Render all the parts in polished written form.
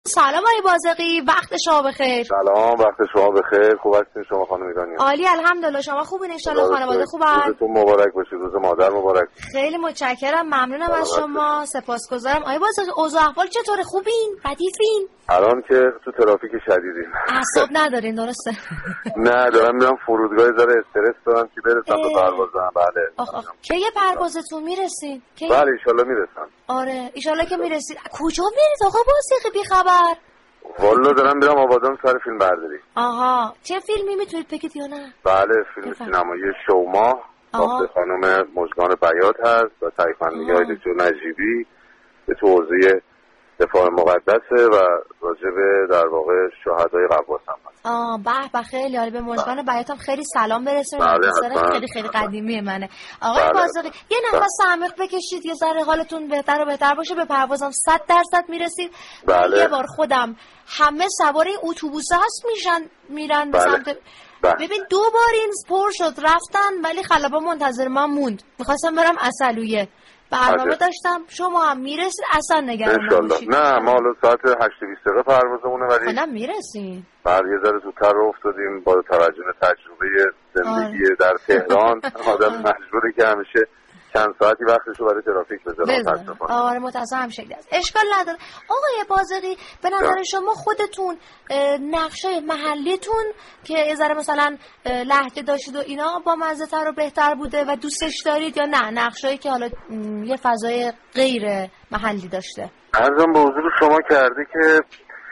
سلام آقای بازقی، وقت شما بخیر. سلام، وقت شما بخیر. خوب هستین شما خانم ایرانی؟ عالی الحمدلله. شما خوبین؟ ان شاءالله خانواده خوبن؟ روزتون مبارک باشه، روز مادر مبارک. خیلی متشکرم، ممنونم از شما، سپاسگزارم. آقای بازقی اوضاع احوال چطوره؟ خوبین؟ ردیفین؟ الان که تو ترافیک شدیدین. اعصاب ندارین درسته؟ نه، دارم میرم فرودگاه، ذره استرس دارم که برسم به پروازم. بله. کی پروازتون میرسین؟ بله ان شاءالله میرسم. آره ان شاءالله که میرسید. کجا میرید آقا بازقی بی خبر؟ والا دارم میرم آبادان سر فیلم برداری. آها، چه فیلمی میتونید بگید یا نه؟ بله، فیلم سینمایی شوما ساخت خانم مژگان بیات هست و تهیه‌کنندگی های دکتر نجیبی به تو حوزه دفاع مقدسه و راجع به در واقع شهدای قواس هم هست. به خیلی عالی. به مژگان بیاتم خیلی سلام برسونید. بله خیلی قدیمی منه. آقای بازقی یه نفس عمیق بکشید، یه ذره حالتون بهتر و بهتر باشه. به پروازم 100% میرسید. بله. یه بار خودم همه سوار این اتوبوسه هست میرن به سمت ببین 2 بار این پر شد رفتن، ولی خلبا منتظر من موند. میخواستم برم عسلویه، برنامه داشتم. شما هم میرسید، اصلا نگران نباشید. نه ما حالا ساعت 8:20 پروازمونه، ولی خودم میرسیم. بعد یه ذره زودتر افتادیم با توجه به تجربه زندگی در تهران. آدم مجبوره که همیشه چند ساعتی وقتشو برای ترافیک بذاره. آره متأسفم شکلی است. اشکال نداره. آقای بازقی به نظر شما خودتون نقشه محلیتون که یه ذره مثلا لهجه داشتید و اینا با مزه‌تر و بهتر بوده و دوستش دارید، یا نه نقشه‌ای که حالا یه فضای غیر محلی داشته؟ عرضم به حضور شما کرده که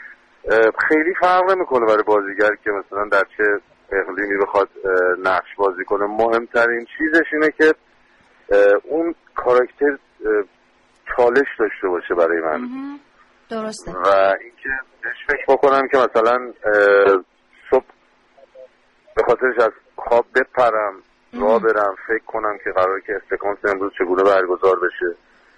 خیلی فرق نمیکنه برای بازیگر که مثلا در چه اقلیمی بخواد نقش بازی کنه. مهمترین چیزش اینه که اون کاراکتر چالش داشته باشه برای من. درسته. و اینکه فکر بکنم که مثلا صبح به خاطرش از خواب بپرم، راه برم، فکر کنم که قراره که سکانس امروز چگونه برگزار بشه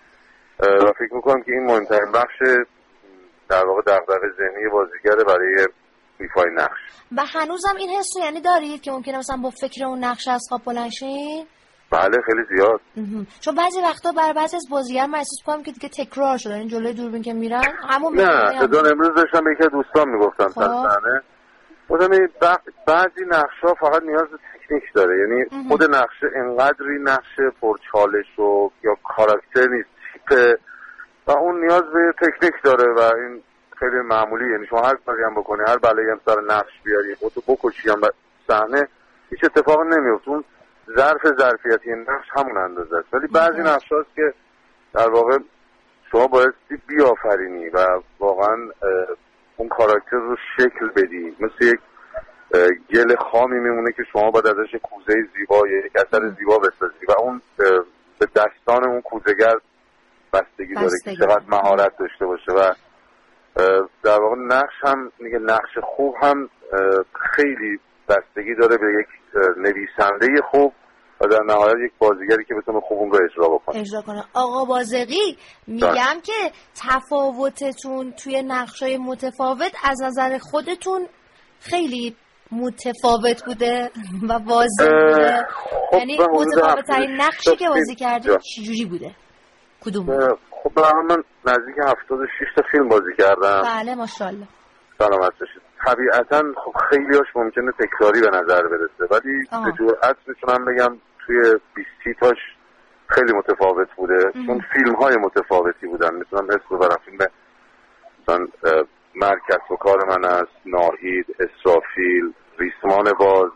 و فکر میکنم که این مهمترین بخش در واقع دغدغه ذهنی بازیگره برای ایفای نقش. و هنوزم این حسو یعنی دارید که ممکنه مثلا با فکر اون نقش از خواب بلند شین؟ بله خیلی زیاد. چون بعضی وقتا برای بعضی از بازیگر من احساس می‌کنم که دیگه تکرار شده، این جلوی دوربین که میرن همون. نه امروز داشتم به یکی از دوستان میگفتم صحنه گفتم بعضی نقش‌ها فقط نیاز به تکنیک داره، یعنی خود نقشه انقدری نقش پرچالش و یا کاراکتر نیست، تیپ و اون نیاز به تکنیک داره و این خیلی معمولی. یعنی شما هر کاری هم بکنی، هر بلایی هم سر نقش بیاری، خودتو بکشی هم صحنه، هیچ اتفاقی نمیفته. اون ظرفیتی نقش همون اندازه است. ولی بعضی نقش هاست که در واقع شما باید بیافرینی و واقعا اون کاراکتر رو شکل بدی، مثل یک گل خامی میمونه که شما باید ازش کوزه زیبا یا یک اثر زیبا بسازی و اون به دستان اون کوزه‌گر بستگی داره که چقدر مهارت داشته باشه. و در واقع نقش هم میگه نقش خوب هم خیلی بستگی داره به یک نویسنده خوب و در نهایت یک بازیگری که بتونه خوب اون رو اجرا کنه. آقا بازقی میگم که تفاوتتون توی نقشای متفاوت از نظر خودتون خیلی متفاوت بوده و واضح بوده. یعنی متفاوت ترین نقشی که بازی کردید چجوری بوده؟ کدوم بود؟ خب من نزدیک 76 تا فیلم بازی کردم. بله ماشاءالله. سلامت باشید. طبیعتاً خب خیلی‌هاش ممکنه تکراری به نظر برسه، ولی به جرئت میتونم بگم توی 20 تاش خیلی متفاوت بوده. چون فیلم‌های متفاوتی بودن. میتونم اسم ببرم، فیلم مثلا مرکز و کار من است، ناهید، اسرافیل، ریسمان باز،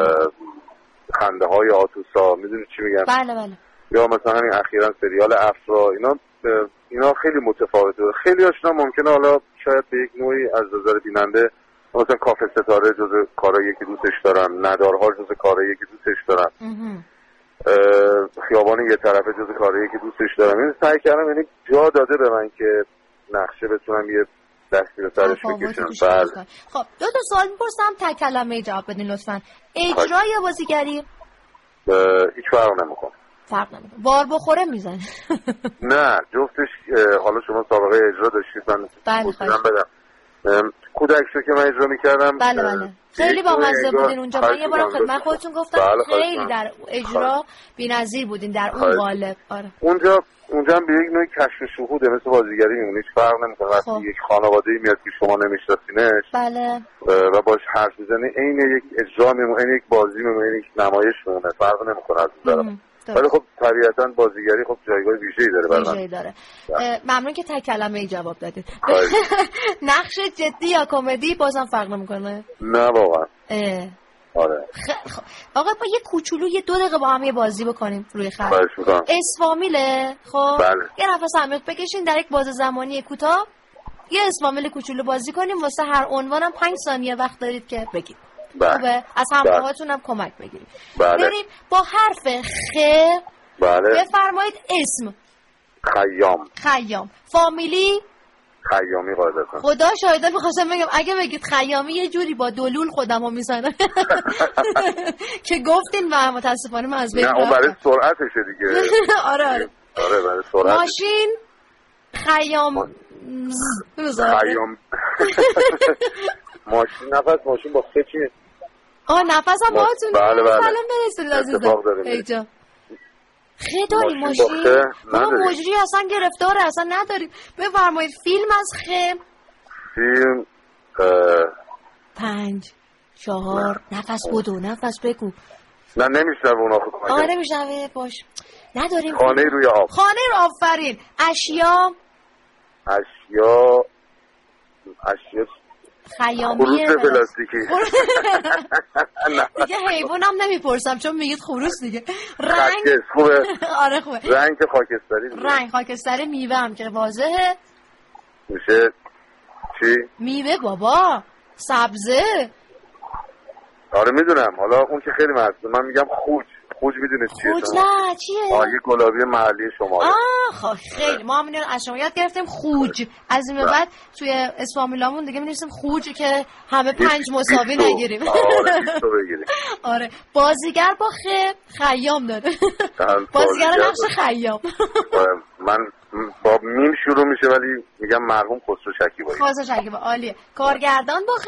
خنده‌های آتوسا، میدونی چی میگم؟ بله. یا مثلا همین اخیراً سریال افرا، اینا خیلی متفاوته. خیلی هاشون ممکنه حالا شاید به یک نوعی از نظر بیننده مثلا کافه ستاره جزء کارهایی که دوستش دارم، ندارها جزء کارهایی که دوستش دارم، خیابان یه طرفه جزء کارهایی که دوستش دارم. این سعی کردم یعنی جا داده به من که نقشه بتونم یه دستی به سرش بکشم. خب 2 تا سوال میپرسم، تا کلمه جواب بدین لطفاً. اجرا یا بازیگری؟ هیچ فرق نمیکنه. بار بخوره میزنه. نه جفتش. حالا شما سابقه اجرا داشتید، من بله بدم کودکشو که من اجرا میکردم. بله خیلی بامزه بودین اونجا. من یه بارم خدمت خودتون گفتم خیلی در اجرا بی‌نظیر بودین در اون قالب. آره اونجا هم به یک نوعی کشف شهوده، مثل بازیگری میمونه، هیچ فرق نمیکنه. وقتی یک خانواده‌ای میاد که شما نمیشناسینش بله و باش حرف میزنی، عین یک اجرا میمونه، عین یک بازی میمونه، عین یک نمایش میمونه، فرق نمیکنه از اون طرف. ولی خب طبیعتاً بازیگری خب جایگاه ویژه‌ای داره برام. ویژه‌ای داره. ممنون که تک کلمه‌ای جواب دادید. نقش جدی یا کمدی بازم فرق نمیکنه؟ نه واقعا. آره. خب آقا ما یه کوچولو یه 2 دقیقه با هم یه بازی بکنیم روی خط. اسفامیله. خب بله. یه نفس عمیق بکشین در یک باز زمانی کوتاه یه اسفامیل کوچولو بازی کنیم. واسه هر عنوانم 5 ثانیه وقت دارید که بگید. خوبه؟ از همراهاتون هم کمک بگیریم. بریم با حرف خ. بله. بفرمایید اسم. خیام. فامیلی خیامی قاعدتا. خدا شاهده می‌خواستم بگم اگه بگید خیامی یه جوری با دلول خودمو میزنم که گفتین و متاسفانه من از بین نه اون برای سرعتشه دیگه. آره برای سرعت. ماشین خیام. ماشین نفس ماشین با خ چیه؟ نفس هم باهاتون. بله. سلام برسونید عزیزم. ایجا خ داری ماشین؟ ما مجری اصلا گرفتاره اصلا نداریم. بفرمایید فیلم از خ. فیلم 5 4 نفس بدو نفس بگو. نه نمیشه اونا خود. آره میشنوه باش. نداریم. خانه روی آب. خانه رو آفرین. اشیا خیامیه. خروس پلاستیکی. دیگه حیوانم نمیپرسم چون میگید خروس دیگه. رنگ خوبه. آره خوبه. رنگ خاکستری. رنگ خاکستری. میوه هم که واضحه. میشه چی؟ میوه بابا. سبزه. آره میدونم. حالا اون که خیلی مزه. من میگم خوج میدونید چیه؟ خوج نه چیه؟ یه گلابی محلی شماله. خیلی ما هم از شما یاد گرفتیم خوج. از این به بعد توی اسفامیلامون دیگه می‌نویسیم خوج که همه 5 مساوی نگیریم. آره 20 بگیریم. آره بازیگر با خیام داره. بازیگر نقش خیام. من با میم شروع میشه ولی میگم مرحوم خسرو شکیبایی. عالیه. کارگردان با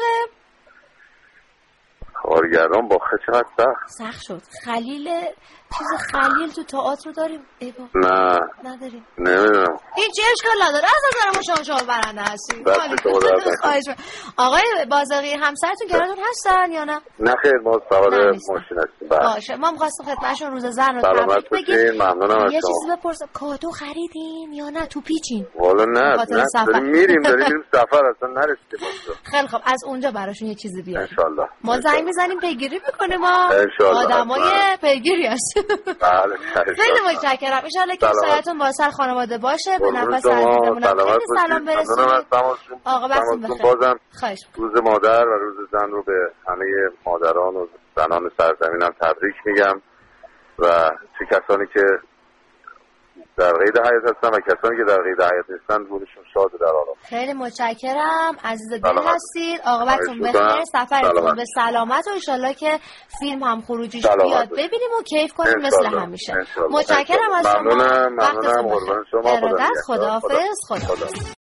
کارگردان با چقدر سخت شد. خلیل تو تئاتر داریم؟ نه نداریم. نمیدونم. هیچ اشکال نداره. از نظر شما برنده هستید. آقای بازاقی همسرتون کنارتون هستن یا نه؟ نه خیر ما سوار ماشین هستیم. باشه ما می‌خواستیم خدمتشون روز زن رو تبریک بگیم. ممنونم از شما. یه چیزی بپرسم کادو خریدین یا نه تو پیچین؟ والا نه داریم میریم سفر اصلا نرسیدیم. خیلی خب از اونجا براشون یه چیزی بیاریم ان شاءالله. ما زنگ می‌زنیم پیگیری می‌کنیم. ما آدمای پیگیری هستیم. بله خیلی متشکرم. ان شاءالله که سایتون با سر خانواده باشه. به نفس عزیزمون خیلی سلام برسونید. آقا بسیم بخیر. بازم روز مادر و روز زن رو به همه مادران و زنان سرزمینم تبریک میگم و چه کسانی که در قید حیات هستن و کسانی که در قید حیات نیستن روزشون شاد در آرام. خیلی متشکرم. عزیز دل هستید. عاقبتتون بخیر. سفرتون به سلامت و ان شاءالله که فیلم هم خروجیش بیاد ببینیم و کیف کنیم مثل همیشه. متشکرم از شما. ممنونم. قربان شما. خداحافظ.